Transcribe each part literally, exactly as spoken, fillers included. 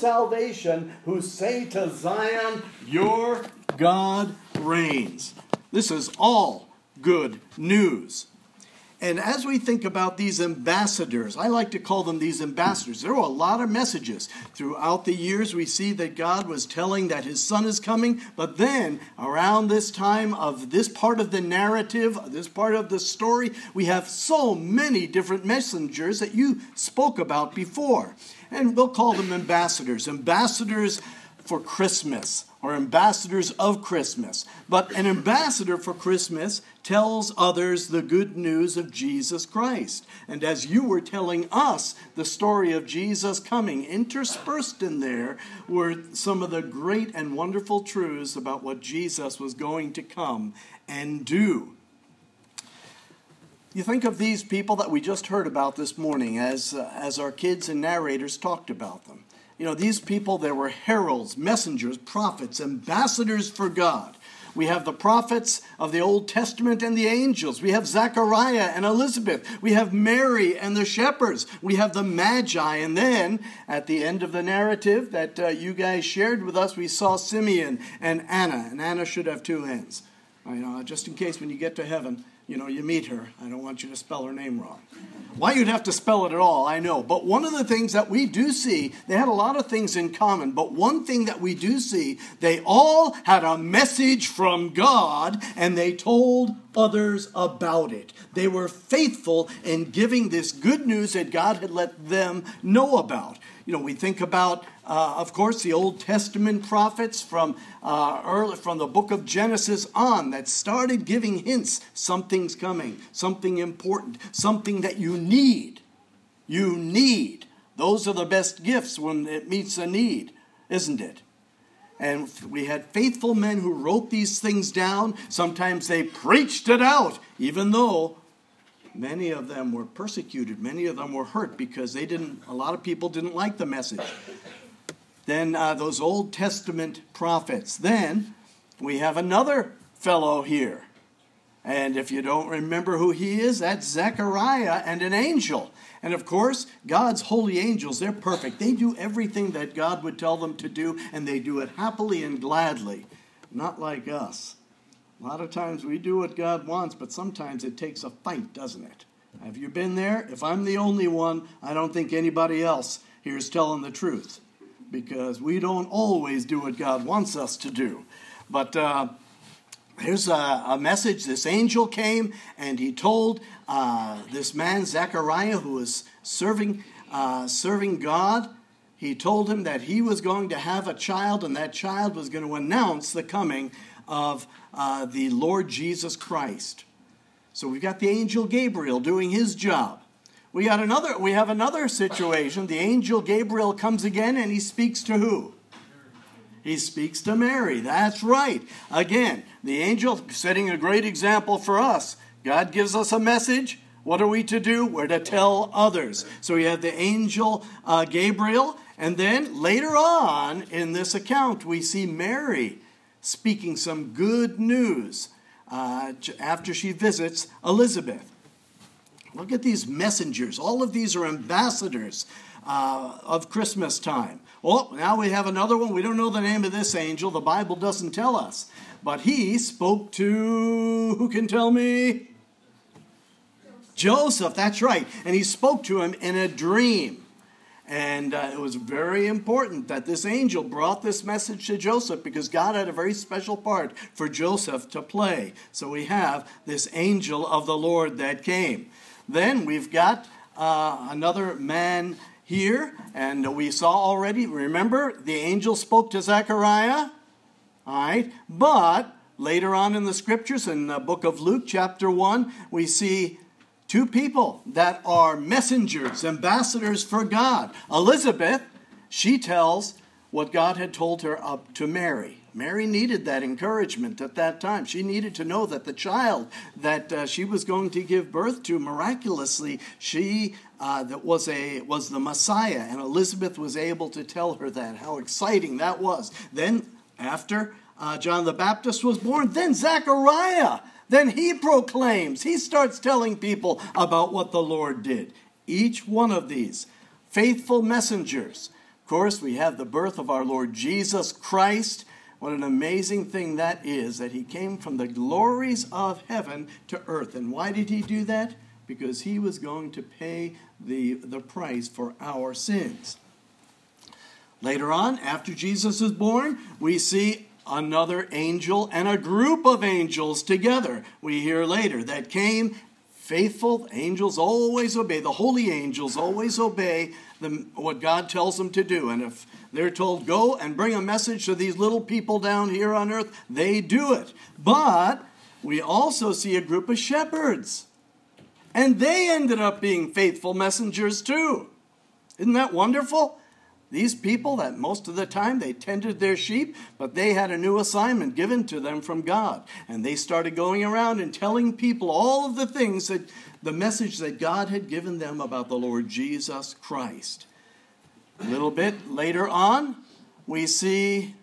salvation, who say to Zion, your God reigns. This is all good news. And as we think about these ambassadors, I like to call them these ambassadors. There were a lot of messages. Throughout the years, we see that God was telling that his son is coming. But then, around this time of this part of the narrative, this part of the story, we have so many different messengers that you spoke about before. And we'll call them ambassadors. Ambassadors for Christmas, or ambassadors of Christmas. But an ambassador for Christmas tells others the good news of Jesus Christ. And as you were telling us the story of Jesus coming, interspersed in there were some of the great and wonderful truths about what Jesus was going to come and do. You think of these people that we just heard about this morning as, uh, as our kids and narrators talked about them. You know, these people, they were heralds, messengers, prophets, ambassadors for God. We have the prophets of the Old Testament and the angels. We have Zechariah and Elizabeth. We have Mary and the shepherds. We have the Magi. And then, at the end of the narrative that uh, you guys shared with us, we saw Simeon and Anna. And Anna should have two hands. You know, just in case when you get to heaven, you know, you meet her. I don't want you to spell her name wrong. Why you'd have to spell it at all, I know. But one of the things that we do see, they had a lot of things in common, but one thing that we do see, they all had a message from God, and they told others about it. They were faithful in giving this good news that God had let them know about. You know, we think about, uh, of course, the Old Testament prophets from uh, early, from the book of Genesis on that started giving hints. Something's coming, something important, something that you need. You need. Those are the best gifts when it meets a need, isn't it? And we had faithful men who wrote these things down. Sometimes they preached it out, even though many of them were persecuted. Many of them were hurt because they didn't. A lot of people didn't like the message. Then uh, those Old Testament prophets. Then we have another fellow here. And if you don't remember who he is, that's Zechariah and an angel. And of course, God's holy angels, they're perfect. They do everything that God would tell them to do, and they do it happily and gladly. Not like us. A lot of times we do what God wants, but sometimes it takes a fight, doesn't it? Have you been there? If I'm the only one, I don't think anybody else here is telling the truth, because we don't always do what God wants us to do. But uh, here's a, a message. This angel came, and he told uh, this man, Zechariah, who was serving, uh, serving God, he told him that he was going to have a child, and that child was going to announce the coming of uh, the Lord Jesus Christ. So we've got the angel Gabriel doing his job. We got another. We have another situation. The angel Gabriel comes again, and he speaks to who? He speaks to Mary. That's right. Again, the angel setting a great example for us. God gives us a message. What are we to do? We're to tell others. So we have the angel uh, Gabriel, and then later on in this account, we see Mary speaking some good news uh, after she visits Elizabeth. Look at these messengers. All of these are ambassadors uh, of Christmas time. Oh, now we have another one. We don't know the name of this angel. The Bible doesn't tell us. But he spoke to, who can tell me? Joseph, that's right. And he spoke to him in a dream. And uh, it was very important that this angel brought this message to Joseph, because God had a very special part for Joseph to play. So we have this angel of the Lord that came. Then we've got uh, another man here, and we saw already, remember, the angel spoke to Zechariah, all right, but later on in the scriptures, in the book of Luke, chapter one, we see two people that are messengers, ambassadors for God. Elizabeth, she tells what God had told her up to Mary. Mary needed that encouragement at that time. She needed to know that the child that uh, she was going to give birth to, miraculously, she uh, that was a was the Messiah, and Elizabeth was able to tell her that. How exciting that was! Then, after uh, John the Baptist was born, then Zechariah, then he proclaims. He starts telling people about what the Lord did. Each one of these faithful messengers, Of course, we have the birth of our Lord Jesus Christ. What an amazing thing that is, that he came from the glories of heaven to earth. And why did he do that? Because he was going to pay the, the price for our sins. Later on, after Jesus is born, we see another angel and a group of angels together. We hear later that came. Faithful angels always obey. The holy angels always obey them, what God tells them to do. And if they're told, go and bring a message to these little people down here on earth, they do it. But we also see a group of shepherds. And they ended up being faithful messengers too. Isn't that wonderful? These people that most of the time they tended their sheep, but they had a new assignment given to them from God. And they started going around and telling people all of the things that, the message that God had given them about the Lord Jesus Christ. A little bit later on, we see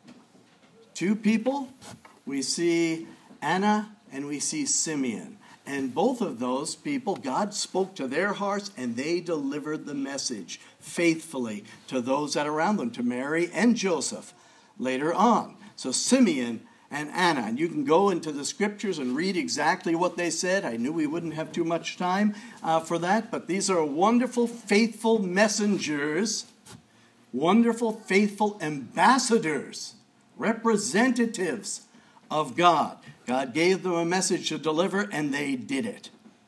two people. We see Anna and we see Simeon. And both of those people, God spoke to their hearts and they delivered the message faithfully to those that are around them, to Mary and Joseph later on. So Simeon and Anna, and you can go into the scriptures and read exactly what they said. I knew we wouldn't have too much time uh, for that, but these are wonderful, faithful messengers, wonderful, faithful ambassadors, representatives of God. God gave them a message to deliver, and they did it.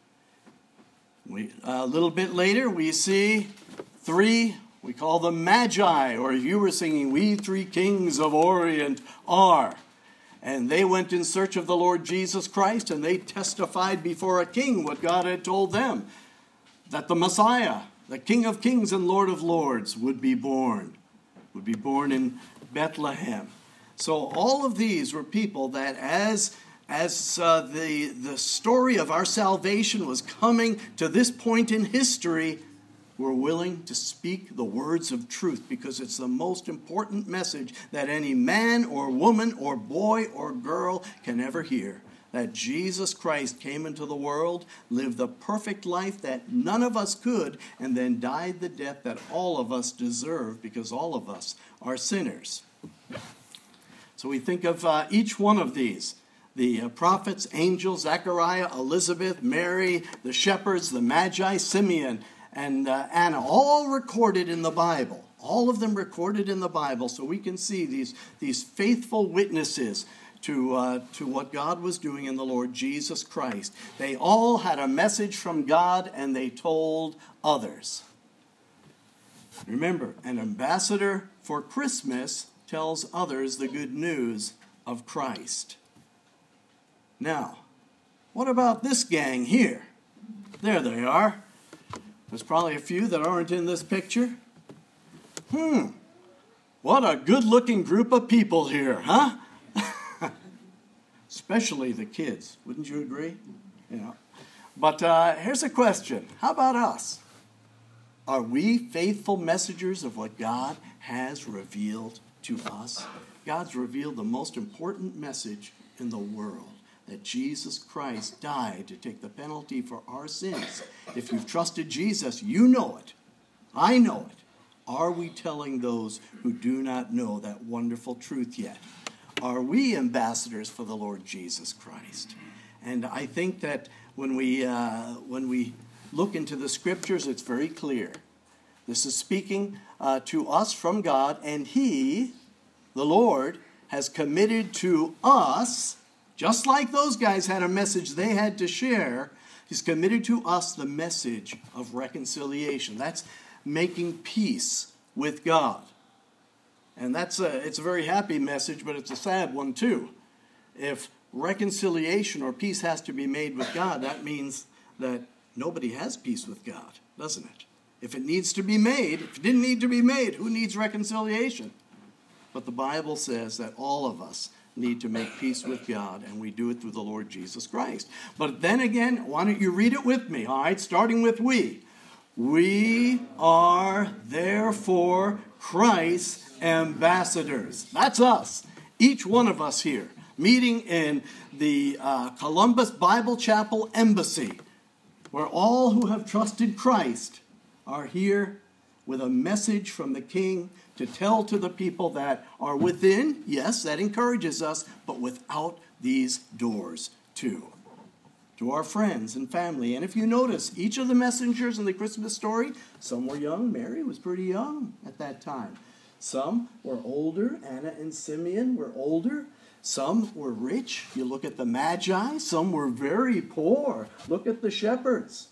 We, a little bit later, we see three, we call them magi, or you were singing, we three kings of Orient are. And they went in search of the Lord Jesus Christ, and they testified before a king what God had told them, that the Messiah, the King of Kings and Lord of Lords, would be born, would be born in Bethlehem. So all of these were people that as, as uh, the, the story of our salvation was coming to this point in history, were willing to speak the words of truth, because it's the most important message that any man or woman or boy or girl can ever hear. That Jesus Christ came into the world, lived the perfect life that none of us could, and then died the death that all of us deserve, because all of us are sinners. So we think of uh, each one of these. The uh, prophets, angels, Zechariah, Elizabeth, Mary, the shepherds, the magi, Simeon, and uh, Anna, all recorded in the Bible. All of them recorded in the Bible, so we can see these, these faithful witnesses to, uh, to what God was doing in the Lord Jesus Christ. They all had a message from God, and they told others. Remember, an ambassador for Christmas tells others the good news of Christ. Now, what about this gang here? There they are. There's probably a few that aren't in this picture. Hmm, what a good-looking group of people here, huh? Especially the kids, wouldn't you agree? Yeah. But uh, here's a question. How about us? Are we faithful messengers of what God has revealed to us? God's revealed the most important message in the world, that Jesus Christ died to take the penalty for our sins. If you've trusted Jesus, you know it. I know it. Are we telling those who do not know that wonderful truth yet? Are we ambassadors for the Lord Jesus Christ? And I think that when we uh, when we look into the scriptures, it's very clear. This is speaking uh, to us from God, and He, the Lord, has committed to us, just like those guys had a message they had to share, He's committed to us the message of reconciliation. That's making peace with God. And that's a, it's a very happy message, but it's a sad one too. If reconciliation or peace has to be made with God, that means that nobody has peace with God, doesn't it? If it needs to be made, if it didn't need to be made, who needs reconciliation? But the Bible says that all of us need to make peace with God, and we do it through the Lord Jesus Christ. But then again, why don't you read it with me, all right? Starting with we. We are therefore Christ's ambassadors. That's us. Each one of us here, meeting in the uh, Columbus Bible Chapel Embassy, where all who have trusted Christ are here with a message from the King to tell to the people that are within. Yes, that encourages us, but without these doors too. To our friends and family. And if you notice, each of the messengers in the Christmas story, some were young. Mary was pretty young at that time. Some were older. Anna and Simeon were older. Some were rich. You look at the Magi. Some were very poor. Look at the shepherds.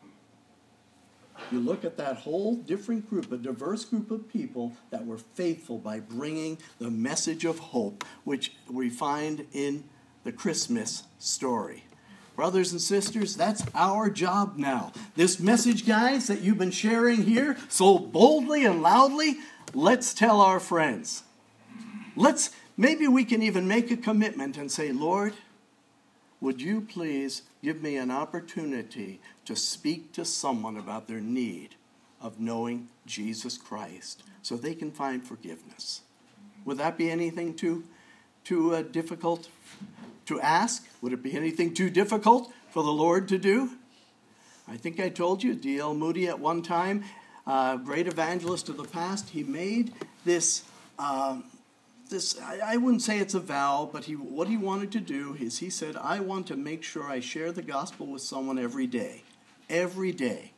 You look at that whole different group, a diverse group of people that were faithful by bringing the message of hope, which we find in the Christmas story. Brothers and sisters, that's our job now. This message, guys, that you've been sharing here so boldly and loudly, let's tell our friends. Let's, maybe we can even make a commitment and say, Lord, would you please give me an opportunity to speak to someone about their need of knowing Jesus Christ so they can find forgiveness? Would that be anything too, too uh, difficult to ask? Would it be anything too difficult for the Lord to do? I think I told you, D L Moody at one time, uh, great evangelist of the past, he made this, uh, this I, I wouldn't say it's a vow, but he, what he wanted to do is he said, I want to make sure I share the gospel with someone every day. Every day.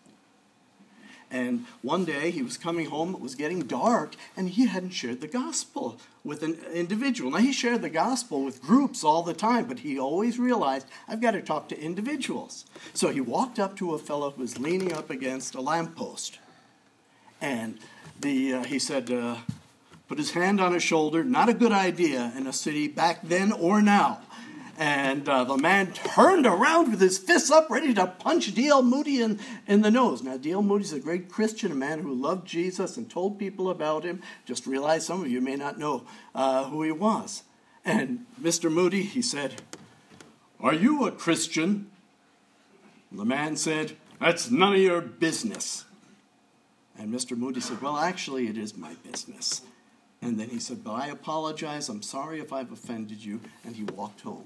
And one day he was coming home, it was getting dark, and he hadn't shared the gospel with an individual. Now he shared the gospel with groups all the time, but he always realized, I've got to talk to individuals. So he walked up to a fellow who was leaning up against a lamppost. And the uh, he said, uh, put his hand on his shoulder, not a good idea in a city back then or now. And uh, the man turned around with his fists up, ready to punch D L Moody in, in the nose. Now, D L Moody's a great Christian, a man who loved Jesus and told people about him. Just realize some of you may not know uh, who he was. And Mister Moody, he said, are you a Christian? And the man said, that's none of your business. And Mister Moody said, well, actually, it is my business. And then he said, but I apologize. I'm sorry if I've offended you. And he walked home.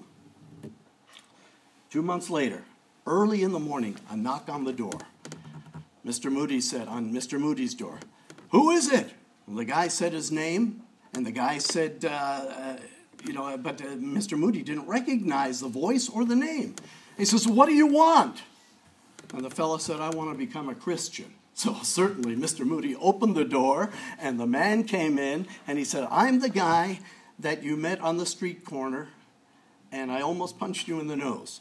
Two months later, early in the morning, a knock on the door. Mister Moody said, on Mister Moody's door, who is it? Well, the guy said his name, and the guy said, uh, uh, you know, but uh, Mister Moody didn't recognize the voice or the name. He says, what do you want? And the fellow said, I want to become a Christian. So certainly Mister Moody opened the door, and the man came in, and he said, I'm the guy that you met on the street corner, and I almost punched you in the nose.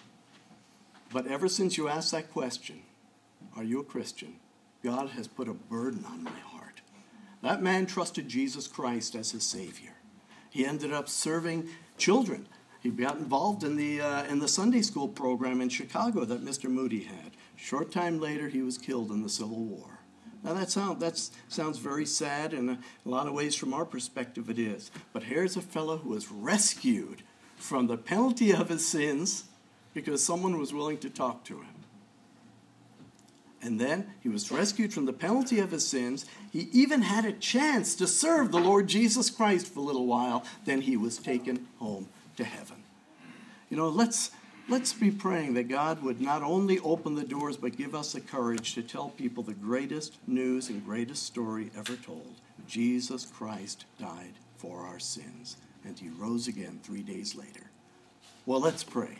But ever since you asked that question, are you a Christian? God has put a burden on my heart. That man trusted Jesus Christ as his Savior. He ended up serving children. He got involved in the uh, in the Sunday school program in Chicago that Mister Moody had. Short time later, he was killed in the Civil War. Now that sound that sounds very sad, and in a lot of ways, from our perspective, it is. But here's a fellow who was rescued from the penalty of his sins because someone was willing to talk to him. And then he was rescued from the penalty of his sins. He even had a chance to serve the Lord Jesus Christ for a little while. Then he was taken home to heaven. You know, let's let's be praying that God would not only open the doors, but give us the courage to tell people the greatest news and greatest story ever told. Jesus Christ died for our sins, and he rose again three days later. Well, let's pray.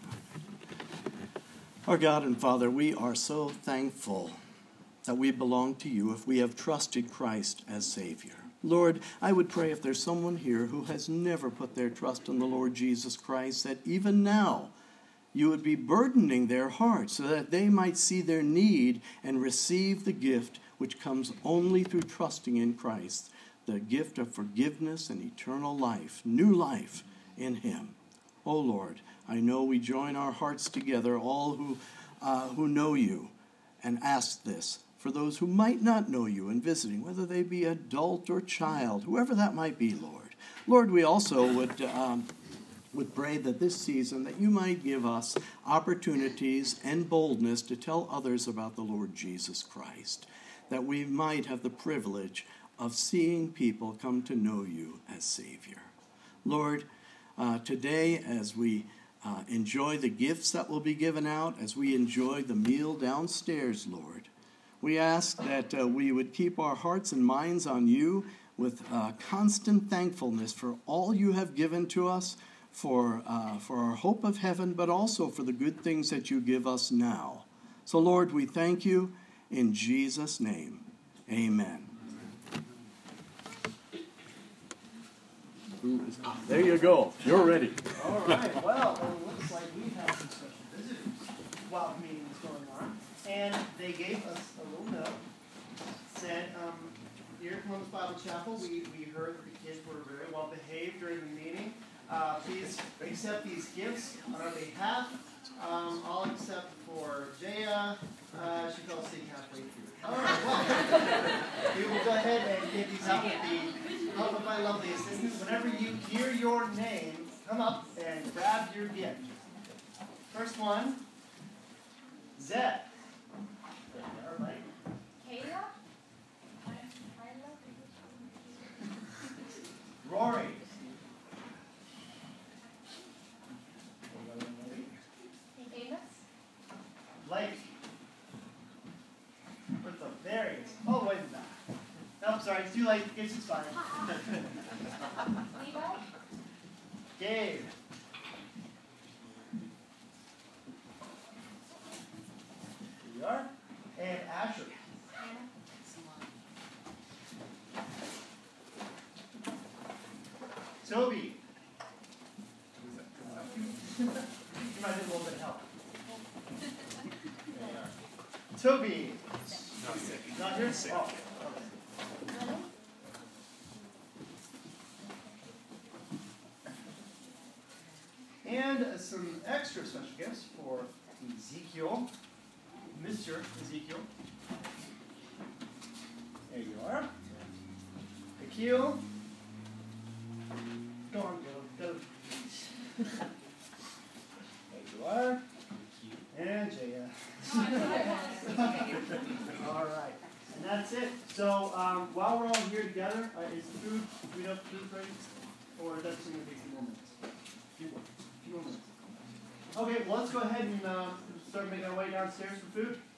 Our God and Father, we are so thankful that we belong to you if we have trusted Christ as Savior. Lord, I would pray if there's someone here who has never put their trust in the Lord Jesus Christ, that even now you would be burdening their hearts so that they might see their need and receive the gift which comes only through trusting in Christ, the gift of forgiveness and eternal life, new life in him. Oh Lord, I know we join our hearts together, all who uh, who know you, and ask this for those who might not know you and visiting, whether they be adult or child, whoever that might be, Lord. Lord, we also would um, would pray that this season that you might give us opportunities and boldness to tell others about the Lord Jesus Christ, that we might have the privilege of seeing people come to know you as Savior. Lord, uh, today as we uh, enjoy the gifts that will be given out, as we enjoy the meal downstairs, Lord, We ask that uh, we would keep our hearts and minds on you with uh, constant thankfulness for all you have given to us, for, uh, for our hope of heaven, but also for the good things that you give us now. So, Lord, we thank you in Jesus' name. Amen. Ah, there you go. You're ready. All right. Well, it looks like we have some special visitors while the meeting was going on. And they gave us a little note. Said, um, here at Columbus Bible Chapel, we, we heard that the kids were very well behaved during the meeting. Uh, please accept these gifts on our behalf. Um, all except for Jaya. Uh, she fell asleep halfway through. All right, well, we will go ahead and give these out with the help of my lovely assistants. Whenever you hear your name, come up and grab your gift. First one, Zed. All right. Kayla? Rory. Amos? Blake. Where's the there he is. All the way in the back. Nope, sorry, it's too late. It's expired. Levi? Gabe. Here you are. And Asher. Anna? Toby. You might need a little bit of help. Toby. Not here? Oh. Lily? And uh, some extra special gifts for Ezekiel. Mister Ezekiel. There you are. Akil. Go on, go. Go. There you are. And Jaya. All right. And that's it. So um, while we're all here together, uh, is the food, do we have food ready? Or is that just going to take a few more minutes? A few more, few more minutes. Okay, well, let's go ahead and uh, start making our way downstairs for food.